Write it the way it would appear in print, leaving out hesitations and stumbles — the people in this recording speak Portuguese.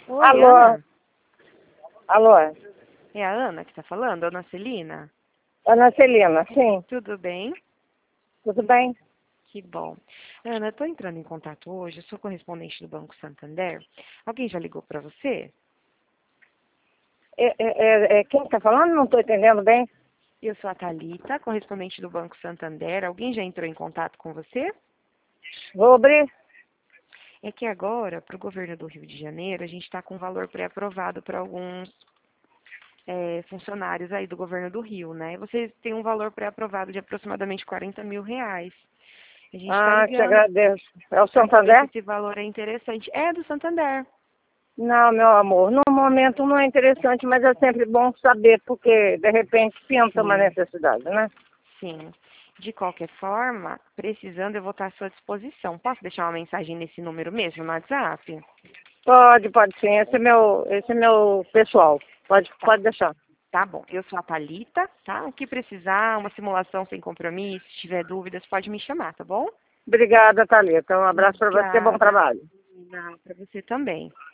Oi, Alô? Ana. Alô? É a Ana que está falando? Ana Celina? Ana Celina, sim. Tudo bem? Tudo bem? Que bom. Ana, estou entrando em contato hoje. Eu sou correspondente do Banco Santander. Alguém já ligou para você? Quem está falando? Não estou entendendo bem. Eu sou a Thalita, correspondente do Banco Santander. Alguém já entrou em contato com você? Vou abrir. É que agora, para o governo do Rio de Janeiro, a gente está com valor pré-aprovado para alguns funcionários aí do governo do Rio, né? Vocês têm um valor pré-aprovado de aproximadamente R$ 40.000. A gente está Ah, te ligando agradeço. É o para saber se Santander? esse valor é interessante. É do Santander. Não, meu amor. No momento não é interessante, mas é sempre bom saber, porque de repente pinta uma Sim, necessidade, né? sim. De qualquer forma, precisando, eu vou estar à sua disposição. Posso deixar uma mensagem nesse número mesmo, no WhatsApp? Pode sim. Esse é meu pessoal. Tá, Pode deixar. tá bom. Eu sou a Thalita, tá? O que precisar, uma simulação sem compromisso, se tiver dúvidas, pode me chamar, tá bom? Obrigada, Thalita. Um abraço para você. Bom Obrigada. trabalho. Para você também.